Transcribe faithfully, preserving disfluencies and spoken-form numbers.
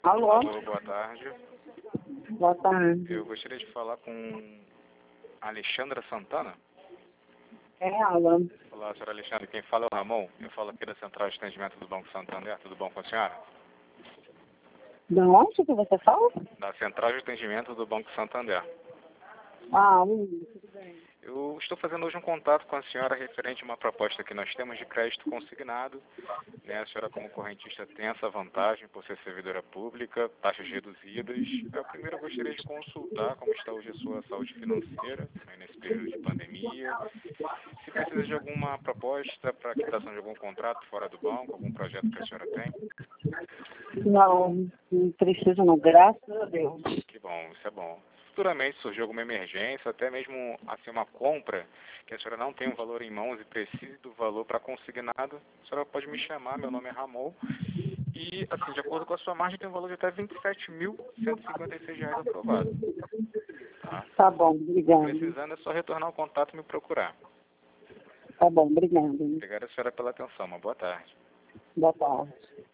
Alô? Alô, boa tarde. Boa tarde. Eu gostaria de falar com a Alexandra Santana. É ela. Olá, senhora Alexandra. Quem fala é o Ramon. Eu falo aqui da Central de Atendimento do Banco Santander. Tudo bom com a senhora? De onde que você fala? Da Central de Atendimento do Banco Santander. Ah, hum, tudo bem. Eu estou fazendo hoje um contato com a senhora referente a uma proposta que nós temos de crédito consignado. Né? A senhora, como correntista, tem essa vantagem por ser servidora pública, taxas reduzidas. Eu primeiro gostaria de consultar como está hoje a sua saúde financeira, né, nesse período de pandemia. Se precisa de alguma proposta para quitação de algum contrato fora do banco, algum projeto que a senhora tem. Não, não preciso não, graças a Deus. Que bom, isso é bom. Futuramente surgiu alguma emergência, até mesmo assim uma compra, que a senhora não tem um valor em mãos e precise do valor para consignado, a senhora pode me chamar, meu nome é Ramon. E, assim, de acordo com a sua margem, tem um valor de até vinte e sete mil cento e cinquenta e seis reais aprovado. Tá? Tá bom, obrigada. Precisando é só retornar o contato e me procurar. Tá bom, obrigada. Obrigado, senhora, pela atenção. Uma boa tarde. Boa tarde.